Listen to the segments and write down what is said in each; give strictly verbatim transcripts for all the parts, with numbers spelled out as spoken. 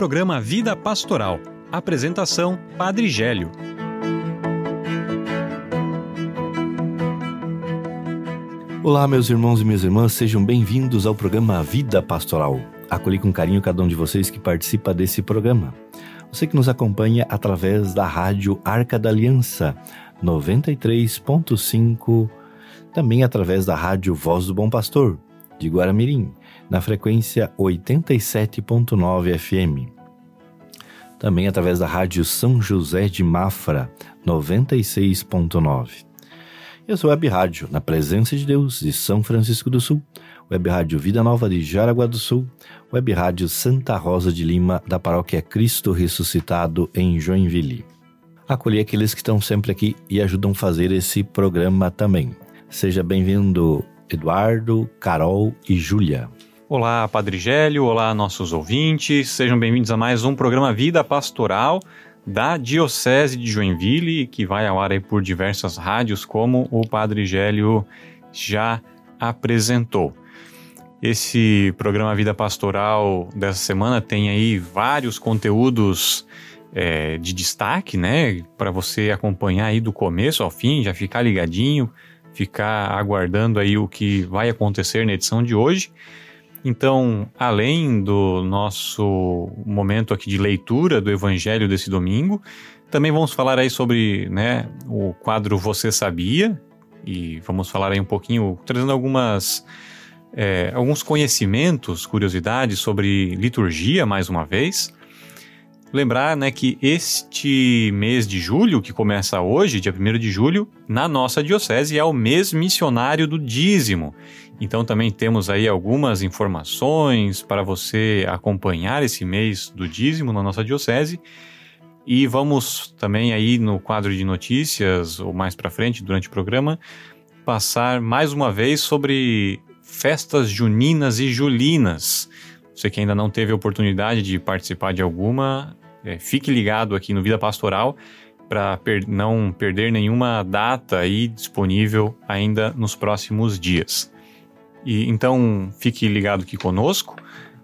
programa Vida Pastoral. Apresentação, Padre Gélio. Olá, meus irmãos e minhas irmãs, sejam bem-vindos ao programa Vida Pastoral. Acolhi com carinho cada um de vocês que participa desse programa. Você que nos acompanha através da rádio Arca da Aliança, noventa e três ponto cinco, também através da rádio Voz do Bom Pastor, de Guaramirim, na frequência oitenta e sete ponto nove F M. Também através da rádio São José de Mafra, noventa e seis ponto nove. Eu sou Web Rádio, na Presença de Deus, de São Francisco do Sul, Web Rádio Vida Nova de Jaraguá do Sul, Web Rádio Santa Rosa de Lima, da Paróquia Cristo Ressuscitado, em Joinville. Acolhi aqueles que estão sempre aqui e ajudam a fazer esse programa também. Seja bem-vindo, Eduardo, Carol e Júlia. Olá, Padre Gélio, olá, nossos ouvintes, sejam bem-vindos a mais um programa Vida Pastoral da Diocese de Joinville, que vai ao ar aí por diversas rádios, como o Padre Gélio já apresentou. Esse programa Vida Pastoral dessa semana tem aí vários conteúdos é, de destaque, né, para você acompanhar aí do começo ao fim, já ficar ligadinho, ficar aguardando aí o que vai acontecer na edição de hoje. Então, além do nosso momento aqui de leitura do Evangelho desse domingo, também vamos falar aí sobre, né, o quadro Você Sabia? E vamos falar aí um pouquinho, trazendo algumas, é, alguns conhecimentos, curiosidades sobre liturgia, mais uma vez. Lembrar, né, que este mês de julho, que começa hoje, dia primeiro de julho, na nossa diocese é o mês missionário do dízimo. Então também temos aí algumas informações para você acompanhar esse mês do dízimo na nossa diocese. E vamos também aí no quadro de notícias, ou mais para frente, durante o programa, passar mais uma vez sobre festas juninas e julinas. Você que ainda não teve a oportunidade de participar de alguma, é, fique ligado aqui no Vida Pastoral para per- não perder nenhuma data aí disponível ainda nos próximos dias. E, então, fique ligado aqui conosco.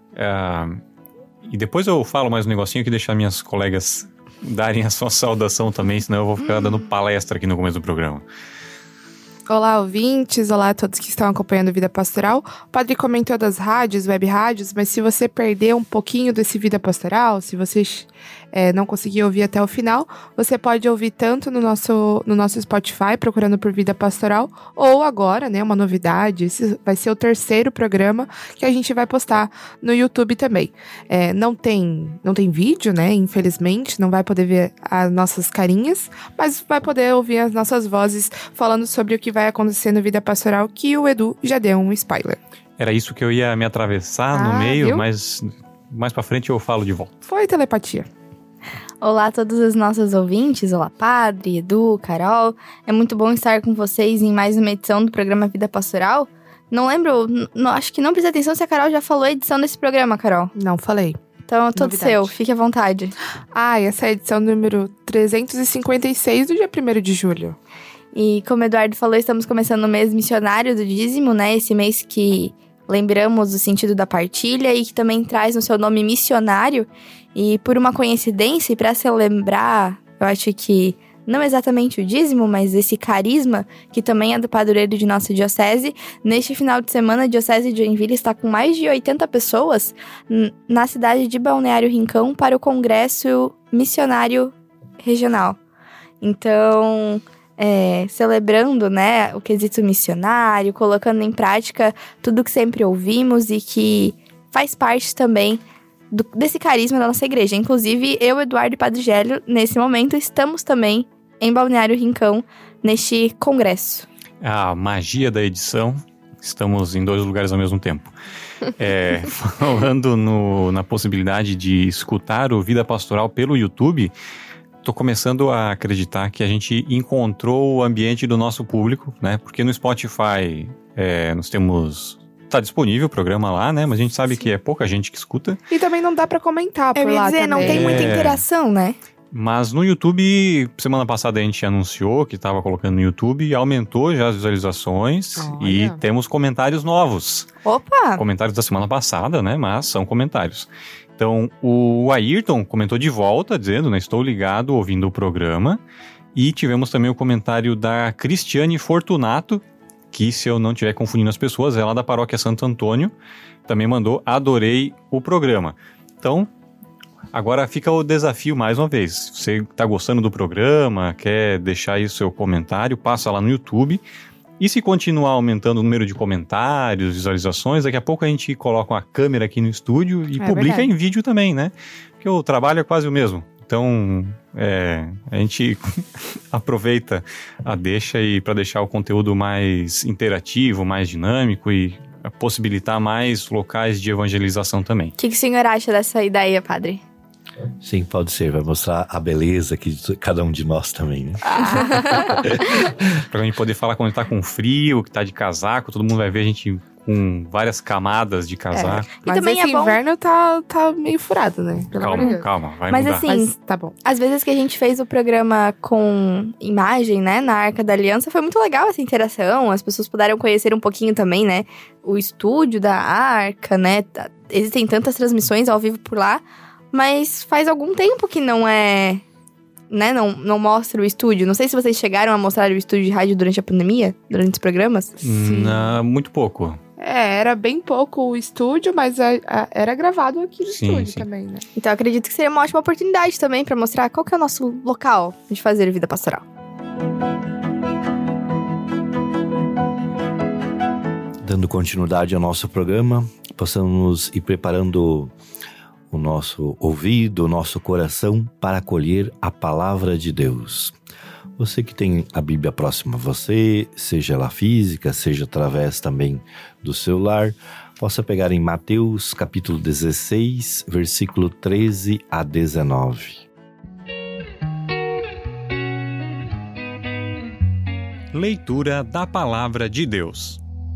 Uh, e depois eu falo mais um negocinho que deixar minhas colegas darem a sua saudação também, senão eu vou ficar dando palestra aqui no começo do programa. Olá, ouvintes, olá a todos que estão acompanhando Vida Pastoral. O padre comentou das rádios, web rádios, mas se você perdeu um pouquinho desse Vida Pastoral, se você é, não conseguiu ouvir até o final, você pode ouvir tanto no nosso, no nosso Spotify, procurando por Vida Pastoral, ou agora, né, uma novidade, esse vai ser o terceiro programa que a gente vai postar no YouTube também. É, não tem, não tem vídeo, né, infelizmente, não vai poder ver as nossas carinhas, mas vai poder ouvir as nossas vozes falando sobre o que vai acontecer no Vida Pastoral, que o Edu já deu um spoiler. Era isso que eu ia me atravessar ah, no meio, viu? Mas mais pra frente eu falo de volta. Foi telepatia. Olá a todos os nossos ouvintes, olá Padre, Edu, Carol. É muito bom estar com vocês em mais uma edição do programa Vida Pastoral. Não lembro, n- acho que não precisa atenção se a Carol já falou a edição desse programa, Carol. Não falei. Então é todo seu, fique à vontade. Ah, essa é a edição número trezentos e cinquenta e seis do dia primeiro de julho. E como o Eduardo falou, estamos começando o mês missionário do dízimo, né? Esse mês que lembramos o sentido da partilha e que também traz no seu nome missionário. E por uma coincidência, e para celebrar, eu acho que não exatamente o dízimo, mas esse carisma, que também é do padroeiro de nossa diocese, neste final de semana a Diocese de Joinville está com mais de oitenta pessoas n- na cidade de Balneário Rincão para o Congresso Missionário Regional. Então, é, celebrando, né, o quesito missionário, colocando em prática tudo que sempre ouvimos e que faz parte também do, desse carisma da nossa igreja. Inclusive, eu, Eduardo e Padre Gélio, nesse momento, estamos também em Balneário Rincão, neste congresso. A magia da edição, estamos em dois lugares ao mesmo tempo. É, falando no, na possibilidade de escutar o Vida Pastoral pelo YouTube, estou começando a acreditar que a gente encontrou o ambiente do nosso público, né? Porque no Spotify é, nós temos... Tá disponível o programa lá, né? Mas a gente sabe Sim. que é pouca gente que escuta. E também não dá pra comentar por Eu ia lá dizer, também. não tem muita É. interação, né? Mas no YouTube, semana passada a gente anunciou que estava colocando no YouTube, aumentou já as visualizações. Olha. E temos comentários novos. Opa! Comentários da semana passada, né? Mas são comentários. Então, o Ayrton comentou de volta, dizendo, né, estou ligado, ouvindo o programa. E tivemos também o comentário da Cristiane Fortunato, que, se eu não estiver confundindo as pessoas, é lá da Paróquia Santo Antônio. Também mandou, adorei o programa. Então, agora fica o desafio mais uma vez. Se você está gostando do programa, quer deixar aí o seu comentário, passa lá no YouTube. E se continuar aumentando o número de comentários, visualizações, daqui a pouco a gente coloca uma câmera aqui no estúdio e é publica verdade. Em vídeo também, né? Porque o trabalho é quase o mesmo. Então, é, a gente aproveita a deixa e para deixar o conteúdo mais interativo, mais dinâmico e possibilitar mais locais de evangelização também. O que, que o senhor acha dessa ideia, padre? Sim, pode ser. Vai mostrar a beleza aqui de cada um de nós também, né? Ah. Pra gente poder falar quando tá com frio, que tá de casaco, todo mundo vai ver a gente com várias camadas de casaco. É. Mas também esse é bom... inverno tá, tá meio furado, né? Pelo calma, calma, vai Mas mudar. assim, Mas tá bom. Às vezes que a gente fez o programa com imagem, né, na Arca da Aliança, foi muito legal essa interação, as pessoas puderam conhecer um pouquinho também, né, o estúdio da Arca, né, existem tantas transmissões ao vivo por lá, mas faz algum tempo que não é, né, não, não mostra o estúdio. Não sei se vocês chegaram a mostrar o estúdio de rádio durante a pandemia, durante os programas. Sim. Não, muito pouco. É, era bem pouco o estúdio, mas a, a, era gravado aqui no sim, estúdio sim. também, né? Então, eu acredito que seria uma ótima oportunidade também pra mostrar qual que é o nosso local de fazer vida pastoral. Dando continuidade ao nosso programa, possamos ir preparando o nosso ouvido, o nosso coração para acolher a palavra de Deus. Você que tem a Bíblia próxima a você, seja ela física, seja através também do celular, possa pegar em Mateus capítulo dezesseis, versículo treze a dezenove. Leitura da Palavra de Deus.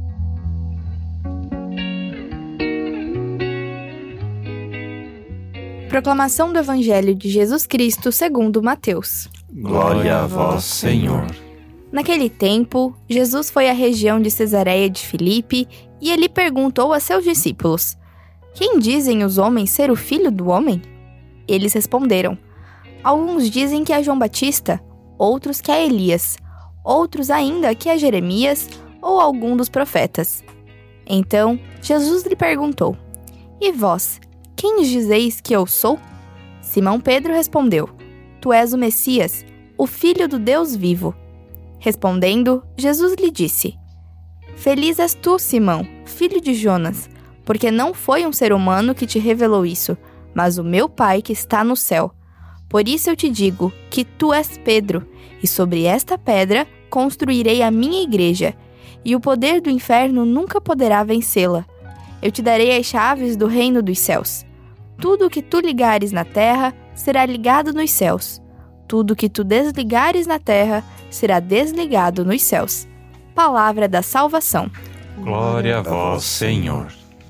Proclamação do Evangelho de Jesus Cristo segundo Mateus. Glória a vós, Senhor. Naquele tempo, Jesus foi à região de Cesareia de Filipe e ele perguntou a seus discípulos: Quem dizem os homens ser o Filho do Homem? Eles responderam: Alguns dizem que é João Batista, outros que é Elias, outros ainda que é Jeremias ou algum dos profetas. Então, Jesus lhe perguntou: E vós, quem dizeis que eu sou? Simão Pedro respondeu: Tu és o Messias, o Filho do Deus vivo. Respondendo, Jesus lhe disse: Feliz és tu, Simão, filho de Jonas, porque não foi um ser humano que te revelou isso, mas o meu Pai que está no céu. Por isso eu te digo que tu és Pedro, e sobre esta pedra construirei a minha igreja, e o poder do inferno nunca poderá vencê-la. Eu te darei as chaves do reino dos céus. Tudo o que tu ligares na terra será ligado nos céus. Tudo o que tu desligares na terra será desligado nos céus. Palavra da salvação. Glória a vós, Senhor.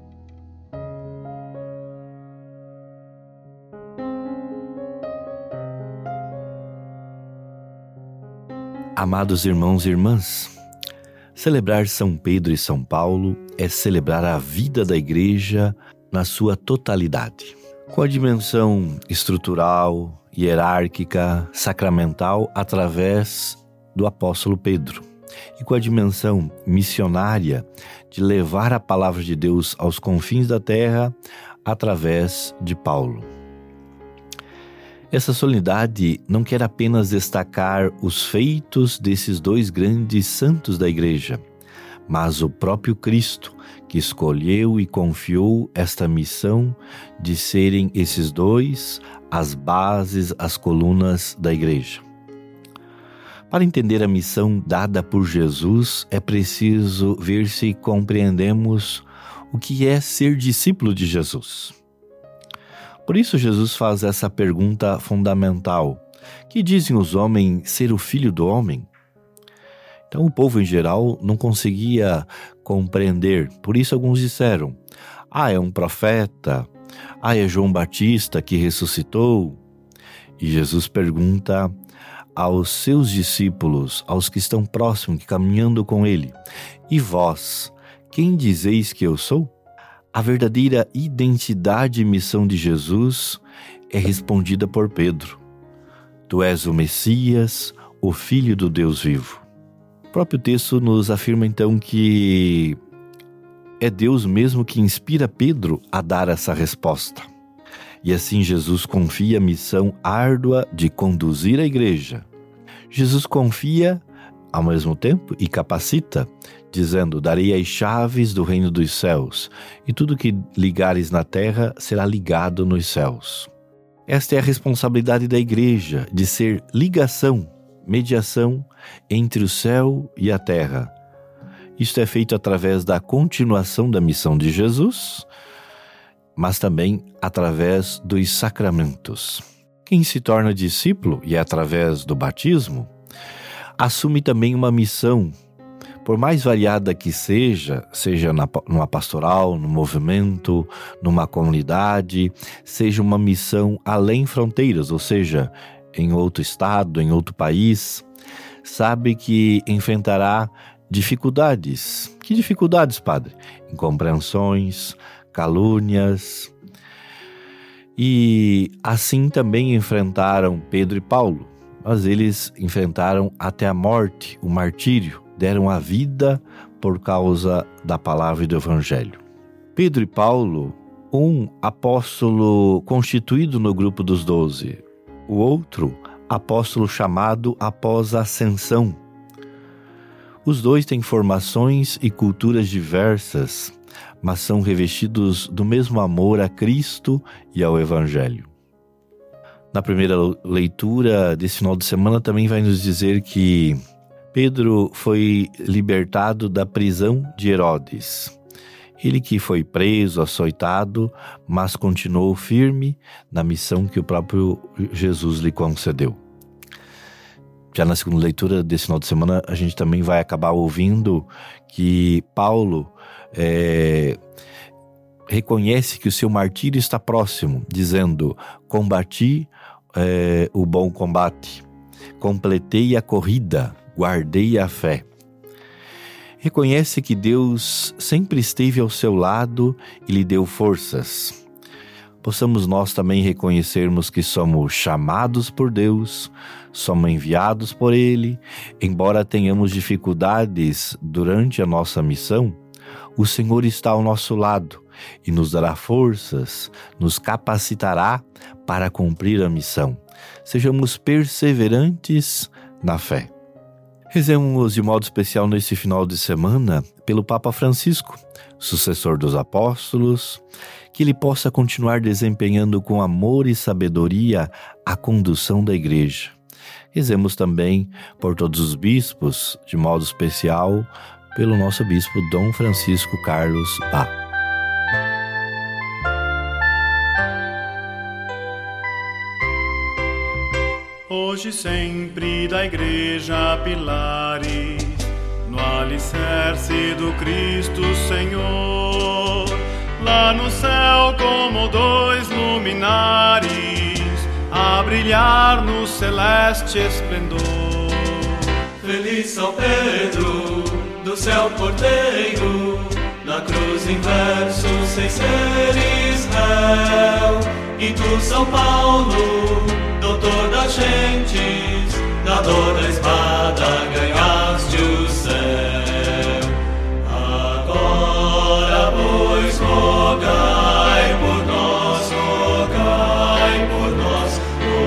Amados irmãos e irmãs, celebrar São Pedro e São Paulo é celebrar a vida da igreja na sua totalidade, com a dimensão estrutural, hierárquica, sacramental através do apóstolo Pedro e com a dimensão missionária de levar a palavra de Deus aos confins da terra através de Paulo. Essa solenidade não quer apenas destacar os feitos desses dois grandes santos da igreja, mas o próprio Cristo, que escolheu e confiou esta missão de serem esses dois as bases, as colunas da igreja. Para entender a missão dada por Jesus, é preciso ver se compreendemos o que é ser discípulo de Jesus. Por isso Jesus faz essa pergunta fundamental: que dizem os homens ser o Filho do Homem? Então o povo em geral não conseguia compreender, por isso alguns disseram: ah, é um profeta, ah, é João Batista que ressuscitou. E Jesus pergunta aos seus discípulos, aos que estão próximos, caminhando com ele: e vós, quem dizeis que eu sou? a verdadeira identidade e missão de Jesus é respondida por Pedro. Tu és o Messias, o Filho do Deus vivo. O próprio texto nos afirma então que é Deus mesmo que inspira Pedro a dar essa resposta. E assim Jesus confia a missão árdua de conduzir a igreja. Jesus confia ao mesmo tempo e capacita, dizendo: darei as chaves do reino dos céus, e tudo que ligares na terra será ligado nos céus. Esta é a responsabilidade da igreja, de ser ligação, mediação entre o céu e a terra. Isto é feito através da continuação da missão de Jesus, mas também através dos sacramentos. Quem se torna discípulo, e é através do batismo, assume também uma missão, por mais variada que seja, seja na, numa pastoral, no movimento, numa comunidade, seja uma missão além fronteiras, ou seja, em outro estado, em outro país, sabe que enfrentará dificuldades. Que dificuldades, padre? Incompreensões, calúnias. E assim também enfrentaram Pedro e Paulo, mas eles enfrentaram até a morte, o martírio, deram a vida por causa da palavra e do evangelho. Pedro e Paulo, um apóstolo constituído no grupo dos doze, o outro apóstolo chamado após a ascensão. Os dois têm formações e culturas diversas, mas são revestidos do mesmo amor a Cristo e ao Evangelho. Na primeira leitura desse final de semana também vai nos dizer que Pedro foi libertado da prisão de Herodes. Ele que foi preso, açoitado, mas continuou firme na missão que o próprio Jesus lhe concedeu. Já na segunda leitura desse final de semana, a gente também vai acabar ouvindo que Paulo é, reconhece que o seu martírio está próximo, dizendo: combati é, o bom combate, completei a corrida, guardei a fé. Reconhece que Deus sempre esteve ao seu lado e lhe deu forças. Possamos nós também reconhecermos que somos chamados por Deus, somos enviados por Ele. Embora tenhamos dificuldades durante a nossa missão, o Senhor está ao nosso lado e nos dará forças, nos capacitará para cumprir a missão. Sejamos perseverantes na fé. Rezemos de modo especial nesse final de semana pelo Papa Francisco, sucessor dos apóstolos, que ele possa continuar desempenhando com amor e sabedoria a condução da igreja. Rezemos também por todos os bispos, de modo especial pelo nosso bispo Dom Francisco Carlos Bá. Hoje sempre da igreja pilares, no alicerce do Cristo Senhor, lá no céu como dois luminares, a brilhar no celeste esplendor. Feliz São Pedro, do céu porteiro, na cruz inverso sem ser Israel. E tu, São Paulo, doutor das gentes, na dor da espada ganhaste o céu. Agora, pois, rogai por nós, rogai por nós,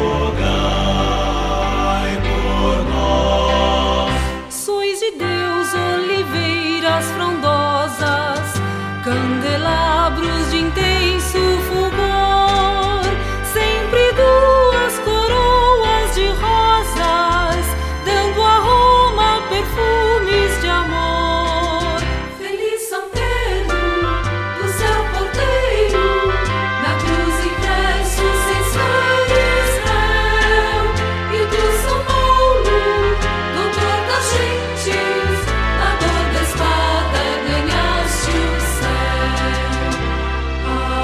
rogai por nós. Sois de Deus oliveiras frondosas, candelabros de intenso fulgor, sempre duas coroas de rosas, dando a Roma perfumes de amor. Feliz São Pedro, do céu porteiro, na cruz impresso sem ser Israel. E tu, São Paulo, doutor das gentes, na dor da espada ganhaste o céu.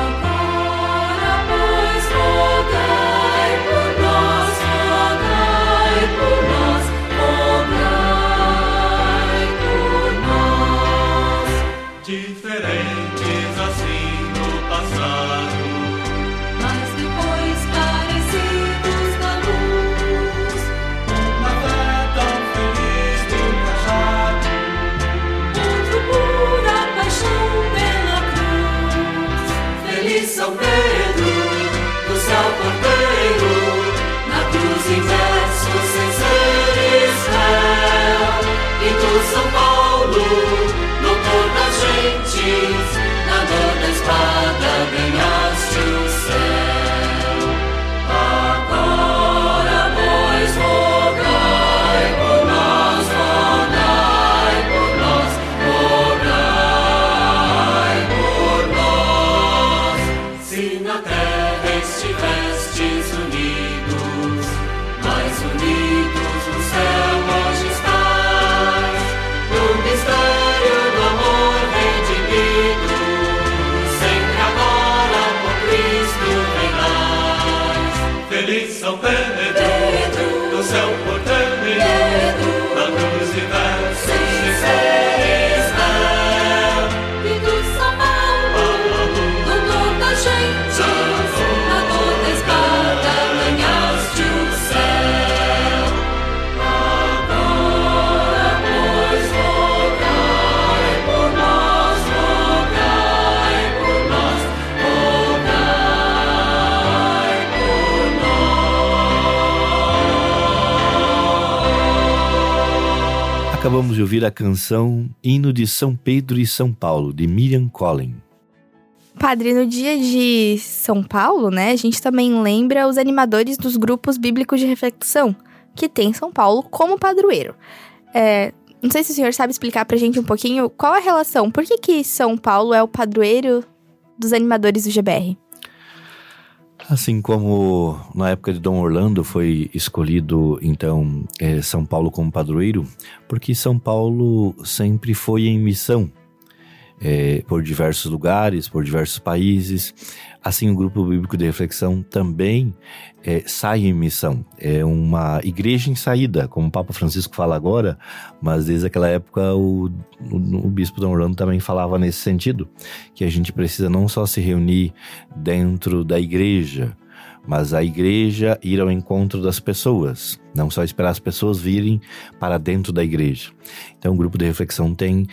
Feliz São Pedro, do céu portante, na cruz e versos de Israel. E do São Paulo, doutor da gente, na dor da espada ganhaste o céu. Agora, pois, rogai por nós, rogai por nós, rogai por nós. Acabamos de ouvir a canção Hino de São Pedro e São Paulo, de Miriam Collin. Padre, no dia de São Paulo, né, a gente também lembra os animadores dos grupos bíblicos de reflexão, que tem São Paulo como padroeiro. É, não sei se o senhor sabe explicar pra gente um pouquinho qual a relação, por que que São Paulo é o padroeiro dos animadores do G B R? Assim como na época de Dom Orlando foi escolhido, então, é, São Paulo como padroeiro, porque São Paulo sempre foi em missão, é, por diversos lugares, por diversos países. Assim, o Grupo Bíblico de Reflexão também é, sai em missão. É uma igreja em saída, como o Papa Francisco fala agora, mas desde aquela época o, o, o Bispo Dom Orlando também falava nesse sentido, que a gente precisa não só se reunir dentro da igreja, mas a igreja ir ao encontro das pessoas, não só esperar as pessoas virem para dentro da igreja. Então o grupo de reflexão tem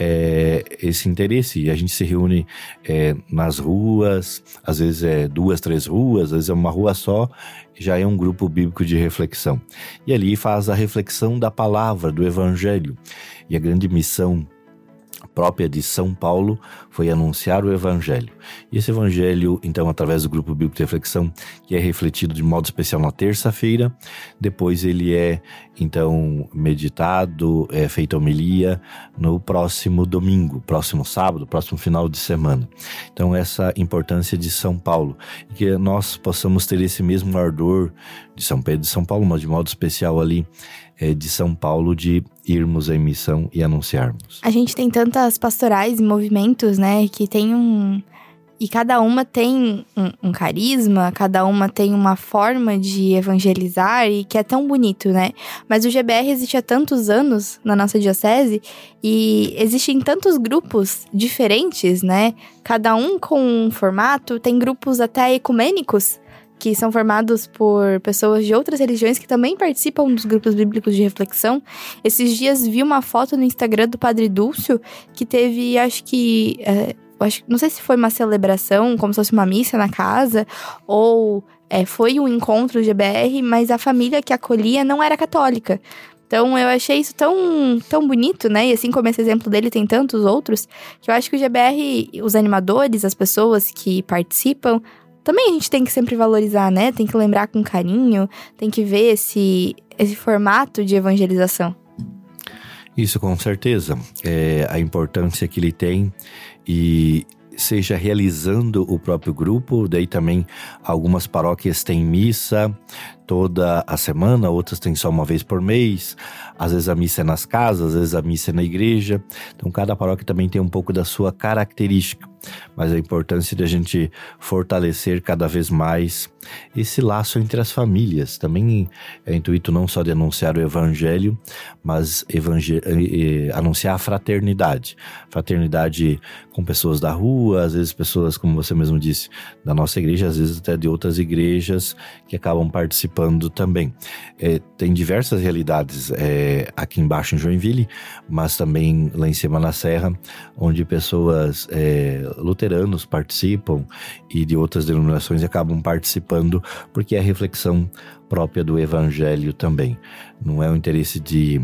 é, esse interesse, e a gente se reúne é, nas ruas, às vezes é duas, três ruas, às vezes é uma rua só, já é um grupo bíblico de reflexão. E ali faz a reflexão da palavra, do evangelho, e a grande missão própria de São Paulo foi anunciar o Evangelho. E esse Evangelho, então, através do Grupo Bíblico de Reflexão, que é refletido de modo especial na terça-feira, depois ele é, então, meditado, é feita homilia no próximo domingo, próximo sábado, próximo final de semana. Então, essa importância de São Paulo, e que nós possamos ter esse mesmo ardor de São Pedro e São Paulo, mas de modo especial ali, é, de São Paulo, de irmos em missão e anunciarmos. A gente tem tantas pastorais e movimentos, né, que tem um... E cada uma tem um, um carisma, cada uma tem uma forma de evangelizar e que é tão bonito, né? Mas o G B R existe há tantos anos na nossa diocese e existem tantos grupos diferentes, né? Cada um com um formato, tem grupos até ecumênicos, que são formados por pessoas de outras religiões que também participam dos grupos bíblicos de reflexão. Esses dias vi uma foto no Instagram do Padre Dúlcio, que teve, acho que... É, acho, não sei se foi uma celebração, como se fosse uma missa na casa, ou é, foi um encontro do G B R, mas a família que acolhia não era católica. Então, eu achei isso tão, tão bonito, né? E assim como esse exemplo dele, tem tantos outros, que eu acho que o G B R, os animadores, as pessoas que participam, também a gente tem que sempre valorizar, né? Tem que lembrar com carinho, tem que ver esse, esse formato de evangelização. Isso, com certeza. É a importância que ele tem, e seja realizando o próprio grupo, daí também algumas paróquias têm missa toda a semana, outras têm só uma vez por mês, às vezes a missa é nas casas, às vezes a missa é na igreja, então cada paróquia também tem um pouco da sua característica, mas a importância de a gente fortalecer cada vez mais esse laço entre as famílias, também é intuito não só de anunciar o evangelho, mas evangel- anunciar a fraternidade, fraternidade com pessoas da rua, às vezes pessoas, como você mesmo disse, da nossa igreja, às vezes até de outras igrejas que acabam participando também. É, tem diversas realidades é, aqui embaixo em Joinville, mas também lá em cima na Serra, onde pessoas é, luteranos participam e de outras denominações acabam participando, porque é a reflexão própria do evangelho também. Não é o interesse de,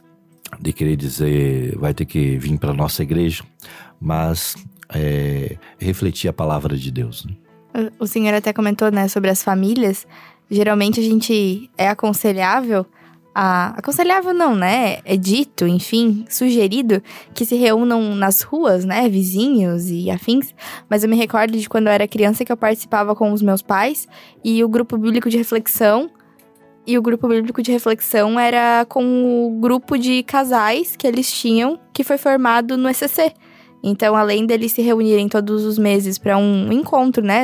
de querer dizer vai ter que vir para a nossa igreja, mas é, refletir a palavra de Deus, né? O senhor até comentou, né, sobre as famílias. Geralmente a gente é aconselhável, a, aconselhável não, né, é dito, enfim, sugerido que se reúnam nas ruas, né, vizinhos e afins, mas eu me recordo de quando eu era criança que eu participava com os meus pais e o grupo bíblico de reflexão, e o grupo bíblico de reflexão era com o grupo de casais que eles tinham, que foi formado no E C C. Então, além deles se reunirem todos os meses para um encontro, né,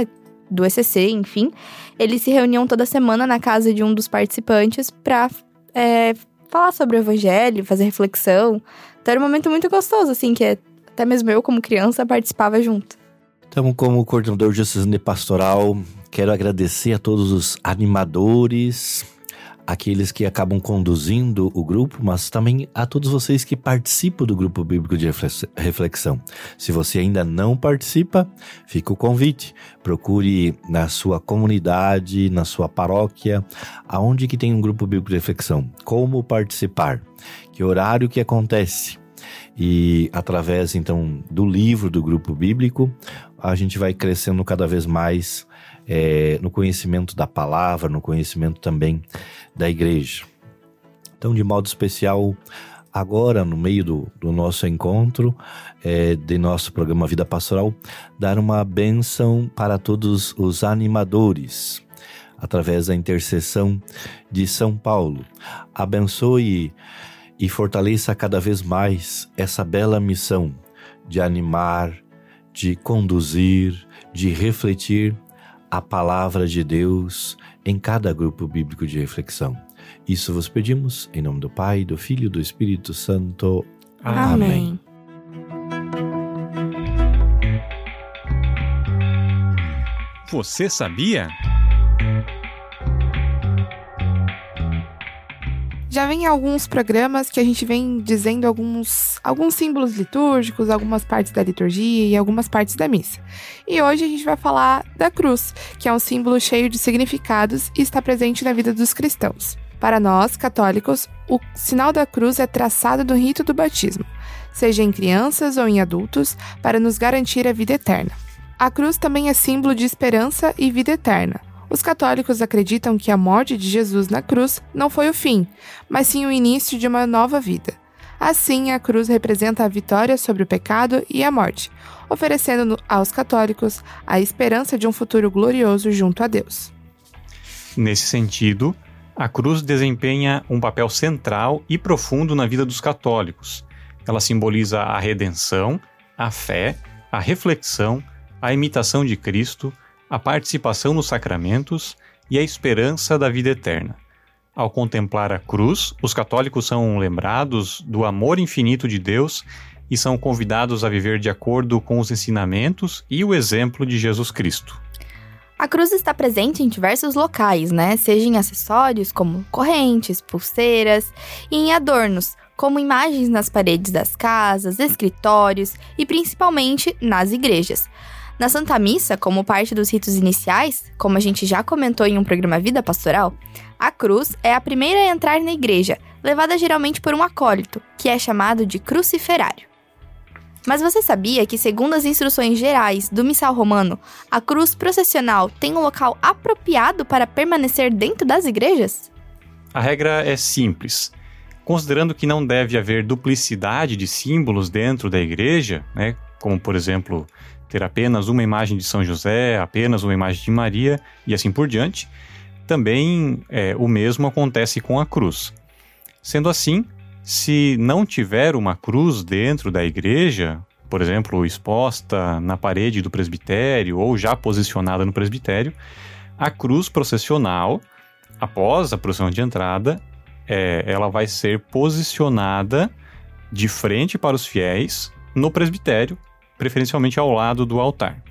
do E C C, enfim. Eles se reuniam toda semana na casa de um dos participantes pra é, falar sobre o evangelho, fazer reflexão. Então era um momento muito gostoso, assim, que até mesmo eu, como criança, participava junto. Então, como coordenador diocesano de pastoral, quero agradecer a todos os animadores, aqueles que acabam conduzindo o grupo, mas também a todos vocês que participam do grupo bíblico de reflexão. Se você ainda não participa, fica o convite. Procure na sua comunidade, na sua paróquia, aonde que tem um grupo bíblico de reflexão. Como participar? Que horário que acontece? E através, então, do livro do grupo bíblico, a gente vai crescendo cada vez mais É, no conhecimento da palavra, no conhecimento também da igreja. Então, de modo especial, agora, no meio do, do nosso encontro, é, de nosso programa Vida Pastoral, dar uma bênção para todos os animadores, através da intercessão de São Paulo. Abençoe e fortaleça cada vez mais essa bela missão de animar, de conduzir, de refletir a palavra de Deus em cada grupo bíblico de reflexão. Isso vos pedimos em nome do Pai, do Filho e do Espírito Santo. Amém. Amém. Você sabia? Já vem alguns programas que a gente vem dizendo alguns, alguns símbolos litúrgicos, algumas partes da liturgia e algumas partes da missa. E hoje a gente vai falar da cruz, que é um símbolo cheio de significados e está presente na vida dos cristãos. Para nós, católicos, o sinal da cruz é traçado no rito do batismo, seja em crianças ou em adultos, para nos garantir a vida eterna. A cruz também é símbolo de esperança e vida eterna. Os católicos acreditam que a morte de Jesus na cruz não foi o fim, mas sim o início de uma nova vida. Assim, a cruz representa a vitória sobre o pecado e a morte, oferecendo aos católicos a esperança de um futuro glorioso junto a Deus. Nesse sentido, a cruz desempenha um papel central e profundo na vida dos católicos. Ela simboliza a redenção, a fé, a reflexão, a imitação de Cristo, a participação nos sacramentos e a esperança da vida eterna. Ao contemplar a cruz, os católicos são lembrados do amor infinito de Deus e são convidados a viver de acordo com os ensinamentos e o exemplo de Jesus Cristo. A cruz está presente em diversos locais, né? Seja em acessórios como correntes, pulseiras e em adornos, como imagens nas paredes das casas, escritórios e principalmente nas igrejas. Na Santa Missa, como parte dos ritos iniciais, como a gente já comentou em um programa Vida Pastoral, a cruz é a primeira a entrar na igreja, levada geralmente por um acólito, que é chamado de cruciferário. Mas você sabia que, segundo as instruções gerais do Missal Romano, a cruz processional tem um local apropriado para permanecer dentro das igrejas? A regra é simples. Considerando que não deve haver duplicidade de símbolos dentro da igreja, né, como, por exemplo, ter apenas uma imagem de São José, apenas uma imagem de Maria e assim por diante, também é, o mesmo acontece com a cruz. Sendo assim, se não tiver uma cruz dentro da igreja, por exemplo, exposta na parede do presbitério ou já posicionada no presbitério, a cruz processional, após a procissão de entrada, é, ela vai ser posicionada de frente para os fiéis no presbitério, preferencialmente ao lado do altar.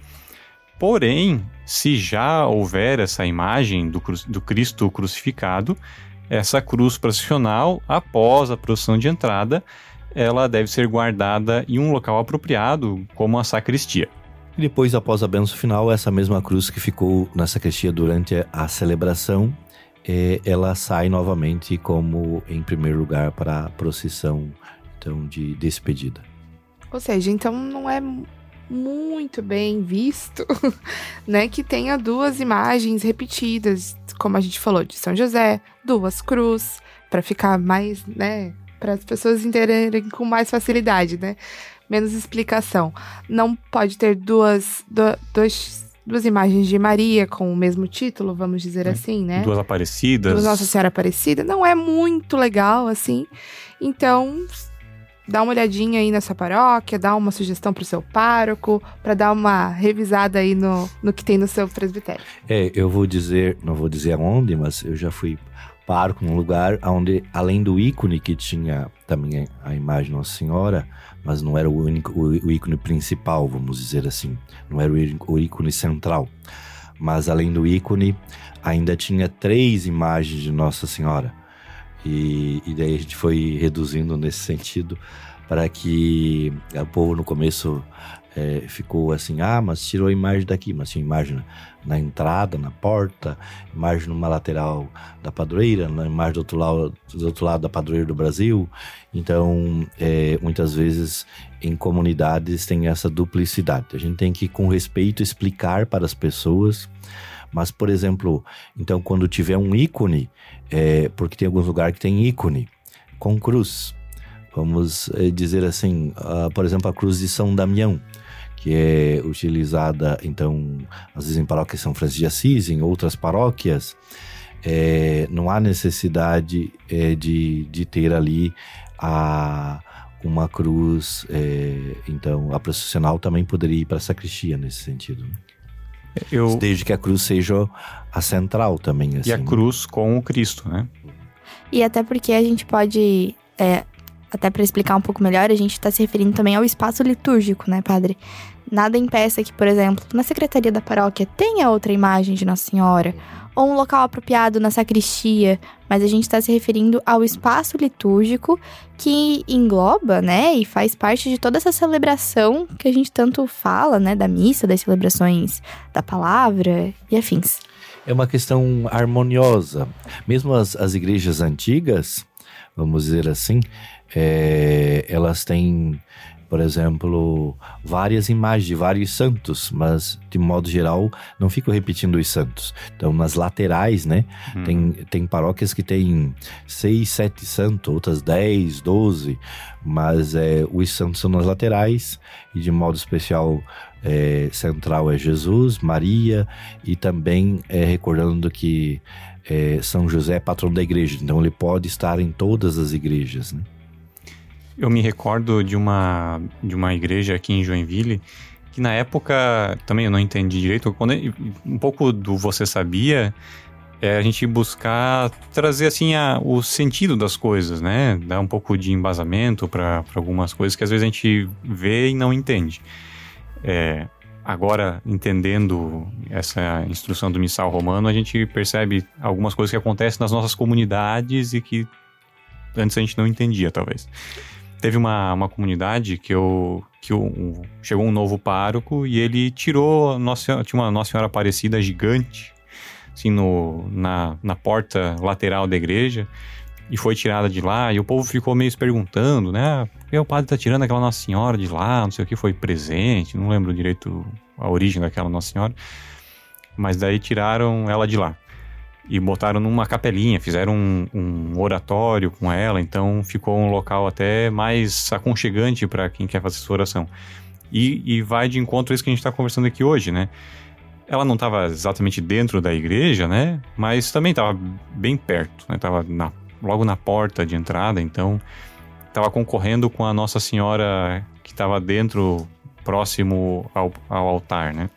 Porém, se já houver essa imagem do, cru- do Cristo crucificado, essa cruz processional, após a procissão de entrada, ela deve ser guardada em um local apropriado, como a sacristia. E depois, após a bênção final, essa mesma cruz que ficou na sacristia durante a celebração, é, ela sai novamente como em primeiro lugar para a procissão, então, de despedida. Ou seja, então não é muito bem visto, né, que tenha duas imagens repetidas, como a gente falou, de São José, duas cruzes, para ficar mais, né, para as pessoas entenderem com mais facilidade, né, menos explicação. Não pode ter duas, do, dois, duas imagens de Maria com o mesmo título, vamos dizer é, assim, né? Duas Aparecidas. Duas Nossa Senhora Aparecida, não é muito legal, assim, então dá uma olhadinha aí na sua paróquia, dá uma sugestão pro seu pároco, para dar uma revisada aí no, no que tem no seu presbitério. É, eu vou dizer, não vou dizer aonde, mas eu já fui pároco num lugar onde, além do ícone que tinha também a imagem de Nossa Senhora, mas não era o, único, o, o ícone principal, vamos dizer assim, não era o, o ícone central. Mas além do ícone, ainda tinha três imagens de Nossa Senhora. E, e daí a gente foi reduzindo nesse sentido para que o povo no começo é, ficou assim, ah, mas tirou a imagem daqui, mas tinha imagem na entrada, na porta, imagem numa lateral da padroeira, na imagem do outro lado, do outro lado da padroeira do Brasil. Então, é, muitas vezes em comunidades tem essa duplicidade. A gente tem que, com respeito, explicar para as pessoas. Mas, por exemplo, então quando tiver um ícone, é, porque tem alguns lugares que tem ícone com cruz, vamos é, dizer assim, uh, por exemplo, a cruz de São Damião, que é utilizada, então, às vezes em paróquias São Francisco de Assis, em outras paróquias, é, não há necessidade é, de, de ter ali a, uma cruz, é, então a processional também poderia ir para a sacristia nesse sentido, né? Eu... Desde que a cruz seja a central também, assim. E a cruz com o Cristo, né? E até porque a gente pode, é, até para explicar um pouco melhor, a gente está se referindo também ao espaço litúrgico, né, padre? Nada impeça que, por exemplo, na secretaria da paróquia tenha outra imagem de Nossa Senhora, ou um local apropriado na sacristia, mas a gente está se referindo ao espaço litúrgico que engloba, né, e faz parte de toda essa celebração que a gente tanto fala, né, da missa, das celebrações da palavra e afins. É uma questão harmoniosa. Mesmo as, as igrejas antigas, vamos dizer assim, é, elas têm, por exemplo, várias imagens de vários santos, mas, de modo geral, não fico repetindo os santos. Então, nas laterais, né, hum. tem, tem paróquias que tem seis, sete santos, outras dez, doze, mas é, os santos são nas laterais, e de modo especial, é, central é Jesus, Maria, e também é, recordando que é, São José é patrão da igreja, então ele pode estar em todas as igrejas, né? Eu me recordo de uma, de uma igreja aqui em Joinville, que na época, também eu não entendi direito, quando eu, um pouco do Você Sabia, é a gente buscar trazer assim a, o sentido das coisas, né? Dar um pouco de embasamento para algumas coisas que às vezes a gente vê e não entende. É, agora, entendendo essa instrução do missal romano, a gente percebe algumas coisas que acontecem nas nossas comunidades e que antes a gente não entendia, talvez. Teve uma, uma comunidade que, eu, que eu, um, chegou um novo pároco e ele tirou, nossa, tinha uma Nossa Senhora Aparecida gigante, assim, no, na, na porta lateral da igreja, e foi tirada de lá, e o povo ficou meio se perguntando, né, por que o padre tá tirando aquela Nossa Senhora de lá, não sei o que, foi presente, não lembro direito a origem daquela Nossa Senhora, mas daí tiraram ela de lá. E botaram numa capelinha, fizeram um, um oratório com ela, então ficou um local até mais aconchegante para quem quer fazer sua oração. E, e vai de encontro a isso que a gente está conversando aqui hoje, né? Ela não estava exatamente dentro da igreja, né? Mas também estava bem perto, né? Estava na, logo na porta de entrada, então estava concorrendo com a Nossa Senhora que estava dentro, próximo ao, ao altar, né?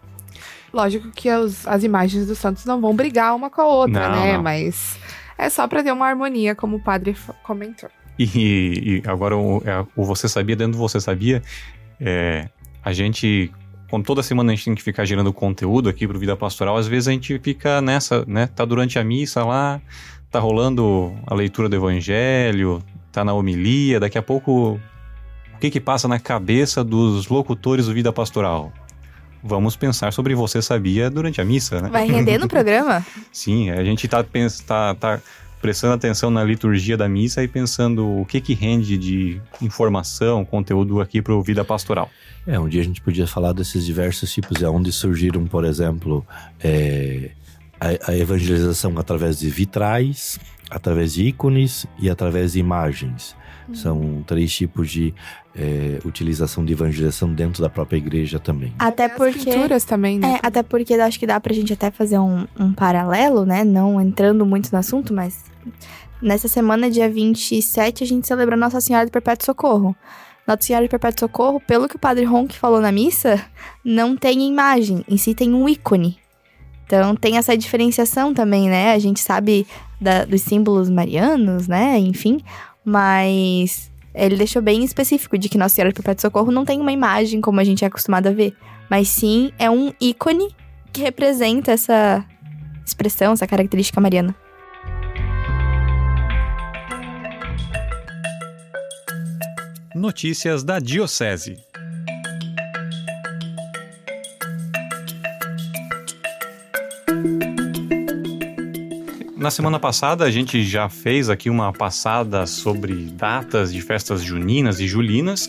Lógico que os, as imagens dos santos não vão brigar uma com a outra, não, né? não. Mas é só para ter uma harmonia, como o padre f- comentou. E, e agora o, o Você Sabia, dentro do Você Sabia, é, a gente, como toda semana a gente tem que ficar gerando conteúdo aqui pro Vida Pastoral, às vezes a gente fica nessa, né? Tá durante a missa lá, tá rolando a leitura do Evangelho, tá na homilia, daqui a pouco, o que que passa na cabeça dos locutores do Vida Pastoral? Vamos pensar sobre Você Sabia durante a missa, né? Vai render no programa? Sim, a gente tá, tá, tá prestando atenção na liturgia da missa e pensando o que que rende de informação, conteúdo aqui para o Vida Pastoral. É, um dia a gente podia falar desses diversos tipos, é onde surgiram, por exemplo, é, a, a evangelização através de vitrais, através de ícones e através de imagens. Hum. São três tipos de é, utilização de evangelização dentro da própria igreja também. Até As porque... pinturas também, né? É, até porque acho que dá pra gente até fazer um, um paralelo, né? Não entrando muito no assunto, mas nessa semana, dia vinte e sete, a gente celebra Nossa Senhora do Perpétuo Socorro. Nossa Senhora do Perpétuo Socorro, pelo que o Padre Ronk falou na missa, não tem imagem, em si tem um ícone. Então tem essa diferenciação também, né? A gente sabe da, dos símbolos marianos, né? Enfim, mas ele deixou bem específico de que Nossa Senhora do Perpétuo Socorro não tem uma imagem como a gente é acostumado a ver, mas sim é um ícone que representa essa expressão, essa característica mariana. Notícias da Diocese. Na semana passada, a gente já fez aqui uma passada sobre datas de festas juninas e julinas,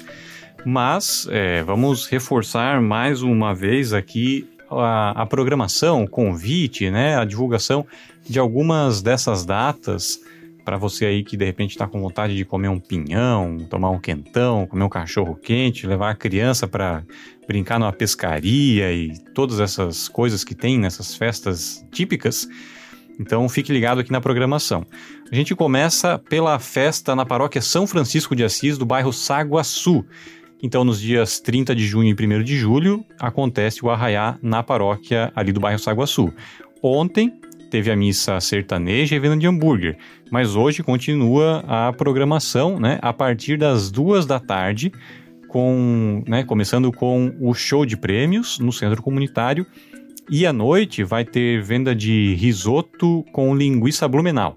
mas é, vamos reforçar mais uma vez aqui a, a programação, o convite, né, a divulgação de algumas dessas datas para você aí que de repente está com vontade de comer um pinhão, tomar um quentão, comer um cachorro quente, levar a criança para brincar numa pescaria e todas essas coisas que tem nessas festas típicas. Então fique ligado aqui na programação. A gente começa pela festa na paróquia São Francisco de Assis do bairro Saguaçu. Então nos dias trinta de junho e primeiro de julho acontece o arraiá na paróquia ali do bairro Saguaçu. Ontem teve a missa sertaneja e venda de hambúrguer, mas hoje continua a programação, né, a partir das duas da tarde, com, né, começando com o show de prêmios no centro comunitário, e à noite vai ter venda de risoto com linguiça blumenau.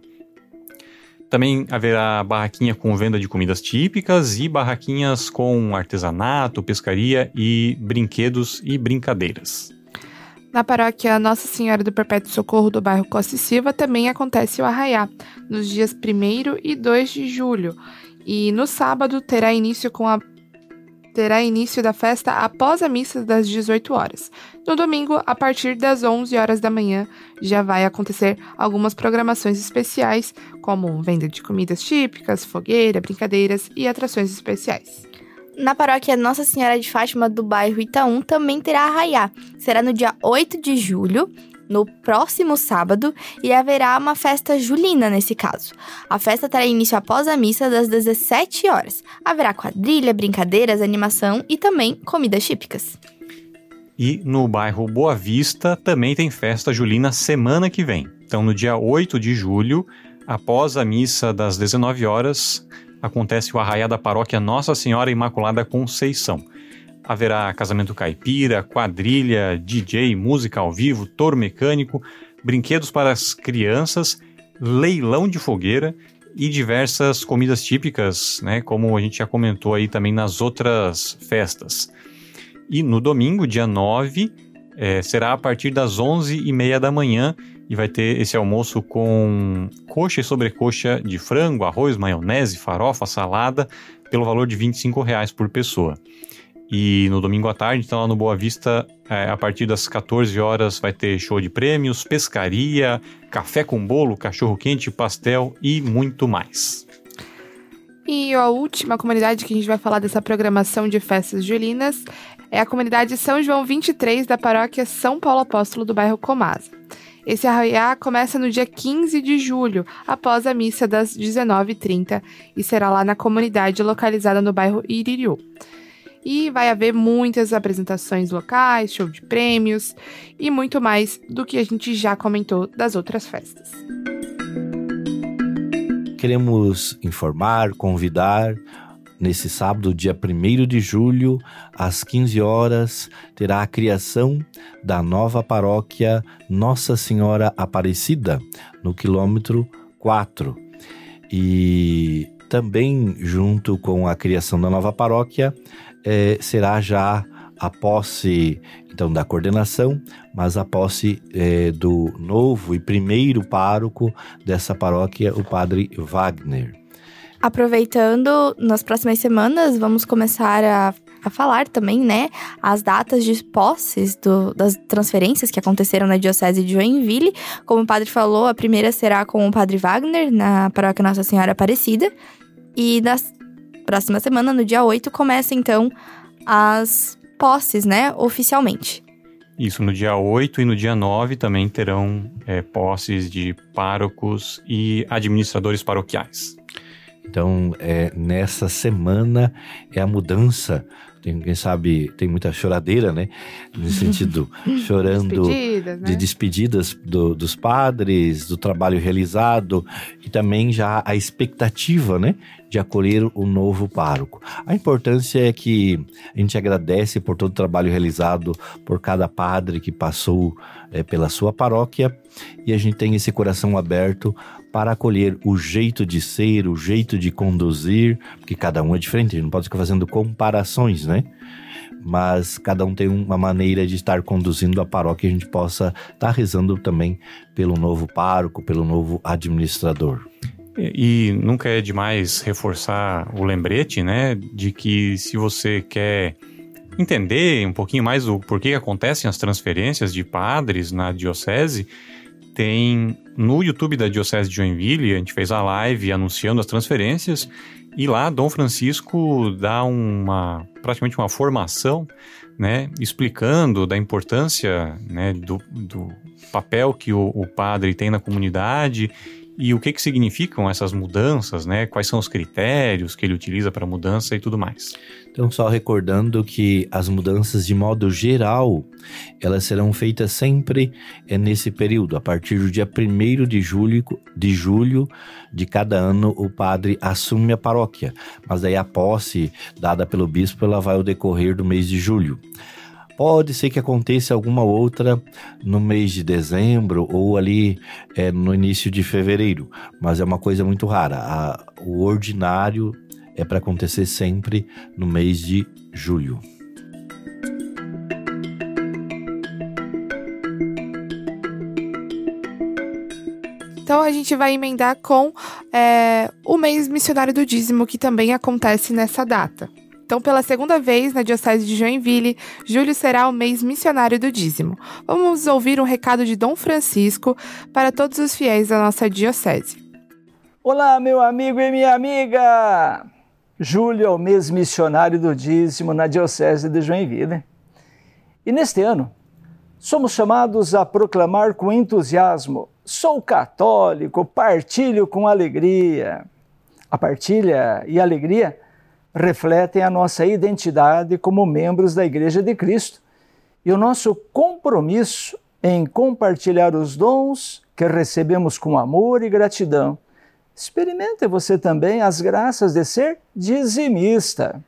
Também haverá barraquinha com venda de comidas típicas e barraquinhas com artesanato, pescaria e brinquedos e brincadeiras. Na paróquia Nossa Senhora do Perpétuo Socorro do bairro Costa e Silva também acontece o arraiá, nos dias primeiro e dois de julho. E no sábado terá início, com a... terá início da festa após a missa das dezoito horas. No domingo, a partir das onze horas da manhã, já vai acontecer algumas programações especiais, como venda de comidas típicas, fogueira, brincadeiras e atrações especiais. Na paróquia Nossa Senhora de Fátima do bairro Itaú também terá arraiá. Será no dia oito de julho, no próximo sábado, e haverá uma festa julina nesse caso. A festa terá início após a missa das dezessete horas. Haverá quadrilha, brincadeiras, animação e também comidas típicas. E no bairro Boa Vista também tem festa julina semana que vem. Então no dia oito de julho, após a missa das dezenove horas, acontece o arraiá da paróquia Nossa Senhora Imaculada Conceição. Haverá casamento caipira, quadrilha, D J, música ao vivo, touro mecânico, brinquedos para as crianças, leilão de fogueira e diversas comidas típicas, né, como a gente já comentou aí também nas outras festas. E no domingo, dia nove, é, será a partir das onze e meia da manhã e vai ter esse almoço com coxa e sobrecoxa de frango, arroz, maionese, farofa, salada, pelo valor de vinte e cinco reais por pessoa. E no domingo à tarde, então lá no Boa Vista, é, a partir das quatorze horas vai ter show de prêmios, pescaria, café com bolo, cachorro-quente, pastel e muito mais. E a última comunidade que a gente vai falar dessa programação de festas julinas é a comunidade São João vinte e três da paróquia São Paulo Apóstolo do bairro Comasa. Esse arraiá começa no dia quinze de julho, após a missa das dezenove e trinta, e será lá na comunidade localizada no bairro Iririú. E vai haver muitas apresentações locais, show de prêmios e muito mais do que a gente já comentou das outras festas. Queremos informar, convidar. Nesse sábado, dia primeiro de julho, às quinze horas, terá a criação da nova paróquia Nossa Senhora Aparecida, no quilômetro quatro. E também, junto com a criação da nova paróquia, eh, será já a posse, então, da coordenação, mas a posse eh, do novo e primeiro pároco dessa paróquia, o padre Wagner. Aproveitando, nas próximas semanas, vamos começar a, a falar também, né, as datas de posses do, das transferências que aconteceram na Diocese de Joinville. Como o padre falou, a primeira será com o padre Wagner, na paróquia Nossa Senhora Aparecida. E na próxima semana, no dia oito, começa, então, as posses, né, oficialmente. Isso, no dia oito e no dia nove também terão é, posses de párocos e administradores paroquiais. Então, é, nessa semana é a mudança. Tem, quem sabe, tem muita choradeira, né? Nesse sentido, chorando Despedidas, né? de despedidas do, dos padres, do trabalho realizado e também já a expectativa, né? De acolher o novo pároco. A importância é que a gente agradece por todo o trabalho realizado por cada padre que passou é, pela sua paróquia e a gente tem esse coração aberto para acolher o jeito de ser, o jeito de conduzir, porque cada um é diferente, a gente não pode ficar fazendo comparações, né? Mas cada um tem uma maneira de estar conduzindo a paróquia e a gente possa estar rezando também pelo novo pároco, pelo novo administrador. E, e nunca é demais reforçar o lembrete, né, de que se você quer entender um pouquinho mais o porquê acontecem as transferências de padres na diocese, tem no YouTube da Diocese de Joinville, a gente fez a live anunciando as transferências e lá Dom Francisco dá uma, praticamente uma formação, né, explicando da importância, né, do, do papel que o, o padre tem na comunidade e o que que significam essas mudanças, né, quais são os critérios que ele utiliza para a mudança e tudo mais. Então, só recordando que as mudanças, de modo geral, elas serão feitas sempre é, nesse período. A partir do dia primeiro de julho, de julho de cada ano, o padre assume a paróquia. Mas daí a posse dada pelo bispo, ela vai ao decorrer do mês de julho. Pode ser que aconteça alguma outra no mês de dezembro ou ali é, no início de fevereiro, mas é uma coisa muito rara. A, o ordinário é para acontecer sempre no mês de julho. Então a gente vai emendar com é, o mês missionário do dízimo, que também acontece nessa data. Então, pela segunda vez na Diocese de Joinville, julho será o mês missionário do dízimo. Vamos ouvir um recado de Dom Francisco para todos os fiéis da nossa diocese. Olá, meu amigo e minha amiga! Julho é o mês missionário do dízimo na Diocese de Joinville. E neste ano, somos chamados a proclamar com entusiasmo: sou católico, partilho com alegria. A partilha e a alegria refletem a nossa identidade como membros da Igreja de Cristo e o nosso compromisso em compartilhar os dons que recebemos com amor e gratidão. Experimente você também as graças de ser dizimista.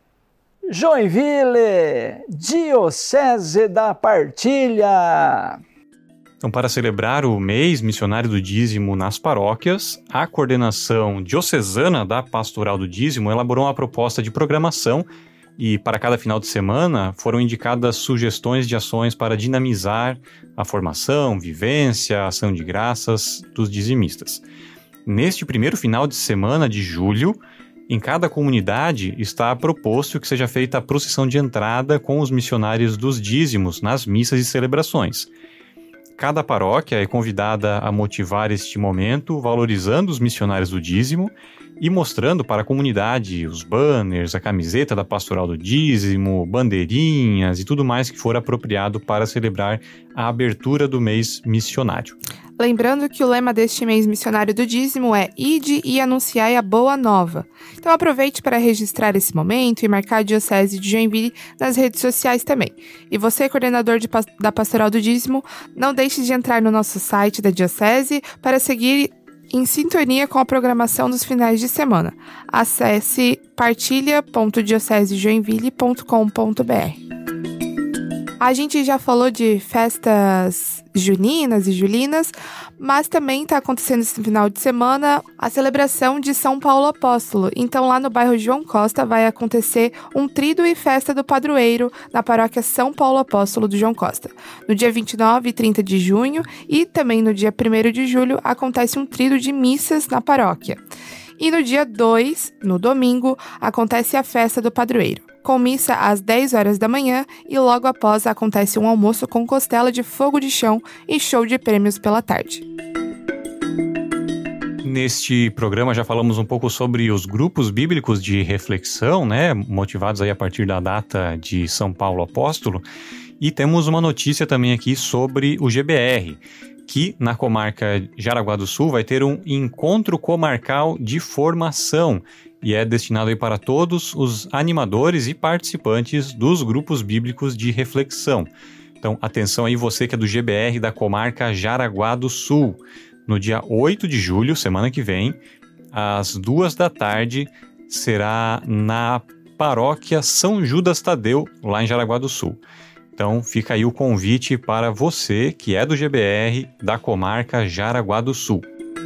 Joinville, Diocese da Partilha! Então, para celebrar o mês missionário do dízimo nas paróquias, a coordenação diocesana da Pastoral do Dízimo elaborou uma proposta de programação e, para cada final de semana, foram indicadas sugestões de ações para dinamizar a formação, vivência, ação de graças dos dizimistas. Neste primeiro final de semana de julho, em cada comunidade está proposto que seja feita a procissão de entrada com os missionários dos dízimos nas missas e celebrações. Cada paróquia é convidada a motivar este momento, valorizando os missionários do dízimo e mostrando para a comunidade os banners, a camiseta da Pastoral do Dízimo, bandeirinhas e tudo mais que for apropriado para celebrar a abertura do mês missionário. Lembrando que o lema deste mês missionário do dízimo é Ide e anunciai a boa nova. Então aproveite para registrar esse momento e marcar a Diocese de Joinville nas redes sociais também. E você, coordenador de, da Pastoral do Dízimo, não deixe de entrar no nosso site da Diocese para seguir em sintonia com a programação dos finais de semana. Acesse partilha ponto diocese joinville ponto com ponto b r. A gente já falou de festas juninas e julinas, mas também está acontecendo esse final de semana a celebração de São Paulo Apóstolo. Então, lá no bairro João Costa vai acontecer um tríduo e festa do padroeiro na paróquia São Paulo Apóstolo do João Costa. No dia vinte e nove e trinta de junho e também no dia primeiro de julho acontece um tríduo de missas na paróquia. E no dia dois, no domingo, acontece a festa do padroeiro, com missa às dez horas da manhã e logo após acontece um almoço com costela de fogo de chão e show de prêmios pela tarde. Neste programa já falamos um pouco sobre os grupos bíblicos de reflexão, né, motivados aí a partir da data de São Paulo Apóstolo. E temos uma notícia também aqui sobre o G B R, que na comarca Jaraguá do Sul vai ter um encontro comarcal de formação e é destinado aí para todos os animadores e participantes dos grupos bíblicos de reflexão. Então, atenção aí você que é do G B R da comarca Jaraguá do Sul. No dia oito de julho, semana que vem, às duas da tarde, será na paróquia São Judas Tadeu, lá em Jaraguá do Sul. Então, fica aí o convite para você que é do G B R da comarca Jaraguá do Sul.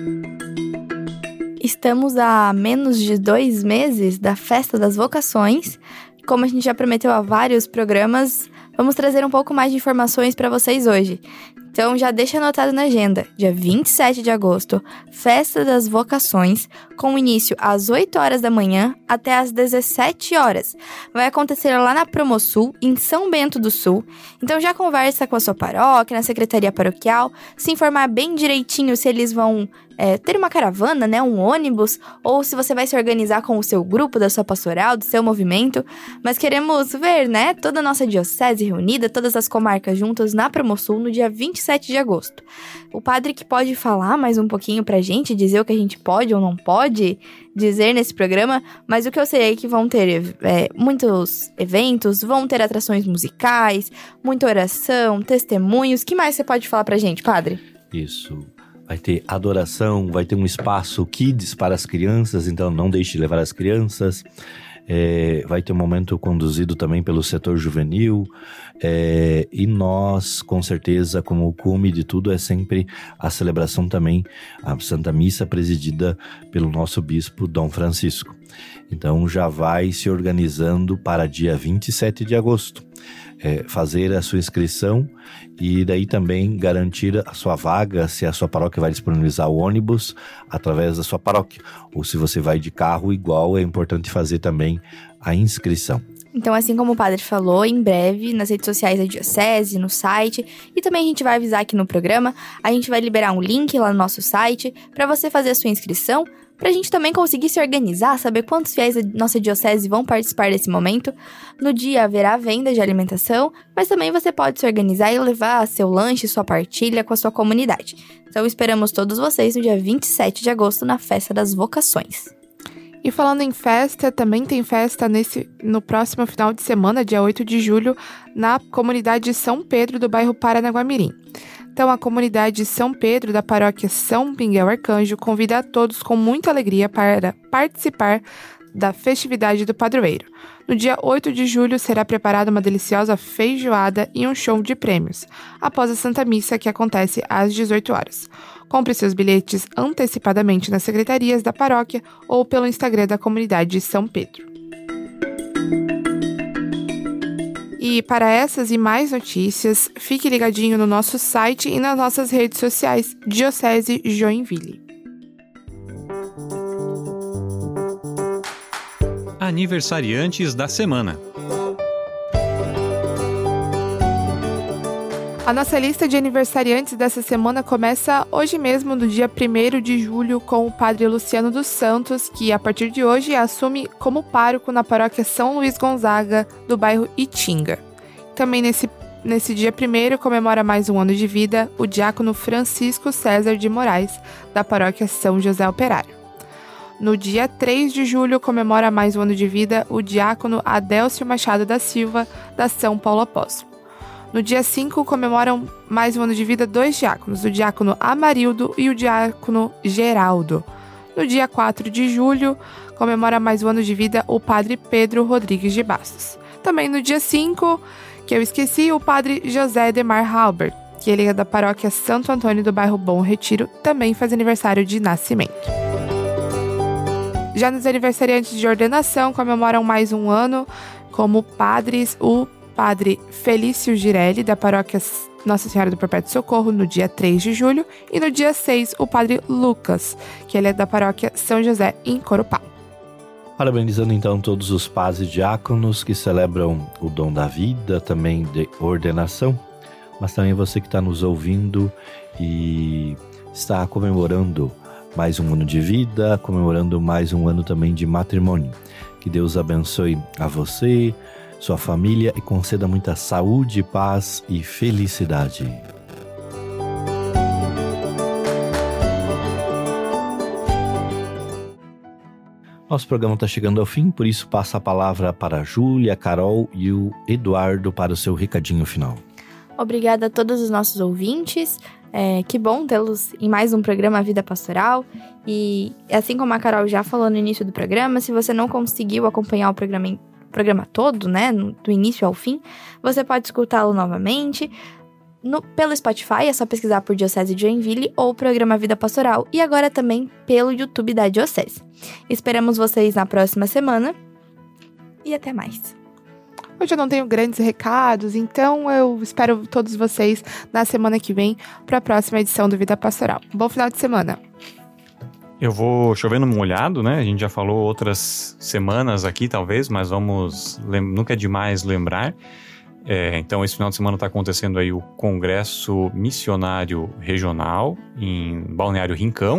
Estamos a menos de dois meses da Festa das Vocações. Como a gente já prometeu há vários programas, vamos trazer um pouco mais de informações para vocês hoje. Então já deixa anotado na agenda, dia vinte e sete de agosto, Festa das Vocações, com início às oito horas da manhã até às dezessete horas. Vai acontecer lá na Promosul, em São Bento do Sul. Então já conversa com a sua paróquia, na secretaria paroquial, se informar bem direitinho se eles vão é, ter uma caravana, né, um ônibus, ou se você vai se organizar com o seu grupo, da sua pastoral, do seu movimento. Mas queremos ver, né, toda a nossa diocese reunida, todas as comarcas juntas na Promosul no dia vinte e sete de agosto. O padre que pode falar mais um pouquinho pra gente, dizer o que a gente pode ou não pode dizer nesse programa, mas o que eu sei é que vão ter é, muitos eventos, vão ter atrações musicais, muita oração, testemunhos. O que mais você pode falar pra gente, padre? Isso. Vai ter adoração, vai ter um espaço kids para as crianças, então não deixe de levar as crianças. É, vai ter um momento conduzido também pelo setor juvenil, é, e nós, com certeza, como o cume de tudo, é sempre a celebração também, a Santa Missa presidida pelo nosso bispo Dom Francisco. Então já vai se organizando para dia vinte e sete de agosto. É, fazer a sua inscrição e daí também garantir a sua vaga, se a sua paróquia vai disponibilizar o ônibus através da sua paróquia, ou se você vai de carro, igual, é importante fazer também a inscrição. Então, assim como o padre falou, em breve, nas redes sociais da Diocese, no site, e também a gente vai avisar aqui no programa, a gente vai liberar um link lá no nosso site para você fazer a sua inscrição, para a gente também conseguir se organizar, saber quantos fiéis da nossa diocese vão participar desse momento. No dia haverá venda de alimentação, mas também você pode se organizar e levar seu lanche, sua partilha com a sua comunidade. Então esperamos todos vocês no dia vinte e sete de agosto na Festa das Vocações. E falando em festa, também tem festa nesse, no próximo final de semana, dia oito de julho, na comunidade São Pedro do bairro Paranaguamirim. Então, a comunidade São Pedro, da paróquia São Miguel Arcanjo, convida a todos com muita alegria para participar da festividade do padroeiro. No dia oito de julho, será preparada uma deliciosa feijoada e um show de prêmios, após a Santa Missa, que acontece às dezoito horas. Compre seus bilhetes antecipadamente nas secretarias da paróquia ou pelo Instagram da comunidade São Pedro. E para essas e mais notícias, fique ligadinho no nosso site e nas nossas redes sociais, Diocese Joinville. Aniversariantes da semana. A nossa lista de aniversariantes dessa semana começa hoje mesmo, no dia primeiro de julho, com o padre Luciano dos Santos, que a partir de hoje assume como pároco na paróquia São Luís Gonzaga, do bairro Itinga. Também nesse, nesse dia primeiro comemora mais um ano de vida o diácono Francisco César de Moraes, da paróquia São José Operário. No dia três de julho comemora mais um ano de vida o diácono Adélcio Machado da Silva, da São Paulo Apóstolo. No dia cinco, comemoram mais um ano de vida dois diáconos, o diácono Amarildo e o diácono Geraldo. No dia quatro de julho, comemora mais um ano de vida o padre Pedro Rodrigues de Bastos. Também no dia cinco, que eu esqueci, o padre José Demar Halbert, que ele é da paróquia Santo Antônio do bairro Bom Retiro, também faz aniversário de nascimento. Já nos aniversariantes de ordenação, comemoram mais um ano como padres o padre Felício Girelli, da paróquia Nossa Senhora do Perpétuo Socorro, no dia três de julho, e no dia seis, o padre Lucas, que ele é da paróquia São José, em Corupá. Parabenizando então todos os padres e diáconos que celebram o dom da vida, também de ordenação, mas também você que está nos ouvindo e está comemorando mais um ano de vida, comemorando mais um ano também de matrimônio. Que Deus abençoe a você, sua família e conceda muita saúde, paz e felicidade. Nosso programa está chegando ao fim, por isso passa a palavra para a Júlia, a Carol e o Eduardo para o seu recadinho final. Obrigada a todos os nossos ouvintes. É, que bom tê-los em mais um programa Vida Pastoral. E assim como a Carol já falou no início do programa, se você não conseguiu acompanhar o programa, o programa todo, né, do início ao fim, você pode escutá-lo novamente no, pelo Spotify, é só pesquisar por Diocese de Joinville ou Programa Vida Pastoral, e agora também pelo YouTube da Diocese. Esperamos vocês na próxima semana e até mais. Hoje eu não tenho grandes recados, então eu espero todos vocês na semana que vem para a próxima edição do Vida Pastoral. Bom final de semana! Eu vou chovendo molhado, né? A gente já falou outras semanas aqui, talvez, mas vamos... Lem- nunca é demais lembrar. É, então, esse final de semana está acontecendo aí o Congresso Missionário Regional em Balneário Rincão.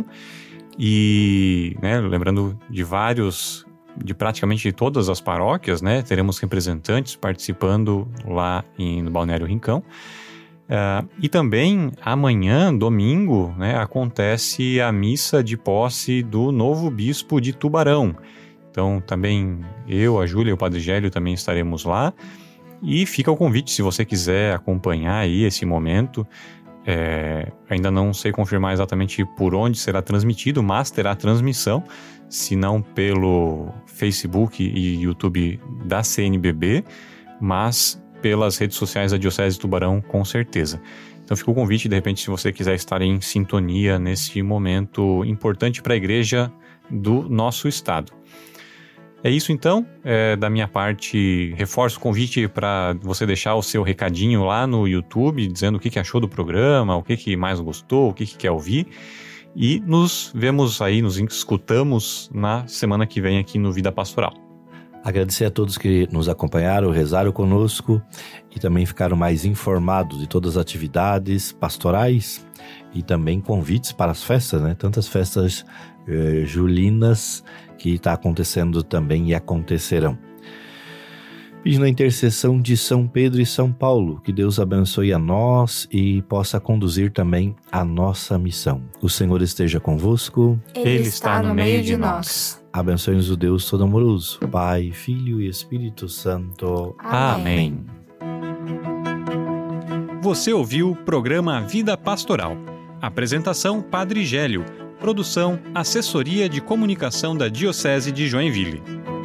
E, né, lembrando de vários... de praticamente todas as paróquias, né? Teremos representantes participando lá em, no Balneário Rincão. Uh, e também amanhã, domingo, né, acontece a missa de posse do novo bispo de Tubarão. Então também eu, a Júlia e o Padre Gélio também estaremos lá. E fica o convite, se você quiser acompanhar aí esse momento. É, ainda não sei confirmar exatamente por onde será transmitido, mas terá transmissão, se não pelo Facebook e YouTube da C N B B, mas pelas redes sociais da Diocese de Tubarão, com certeza. Então fica o convite, de repente, se você quiser estar em sintonia nesse momento importante para a igreja do nosso estado. É isso então, é, da minha parte, reforço o convite para você deixar o seu recadinho lá no YouTube, dizendo o que, que achou do programa, o que, que mais gostou, o que, que quer ouvir. E nos vemos aí, nos escutamos na semana que vem aqui no Vida Pastoral. Agradecer a todos que nos acompanharam, rezaram conosco e também ficaram mais informados de todas as atividades pastorais e também convites para as festas, né? Tantas festas eh, julinas que está acontecendo também e acontecerão. Pedindo a intercessão de São Pedro e São Paulo, que Deus abençoe a nós e possa conduzir também a nossa missão. O Senhor esteja convosco. Ele, Ele está no meio de nós. Abençoe-nos o Deus Todo-Amoroso, Pai, Filho e Espírito Santo. Amém. Você ouviu o programa Vida Pastoral. Apresentação Padre Gélio. Produção Assessoria de Comunicação da Diocese de Joinville.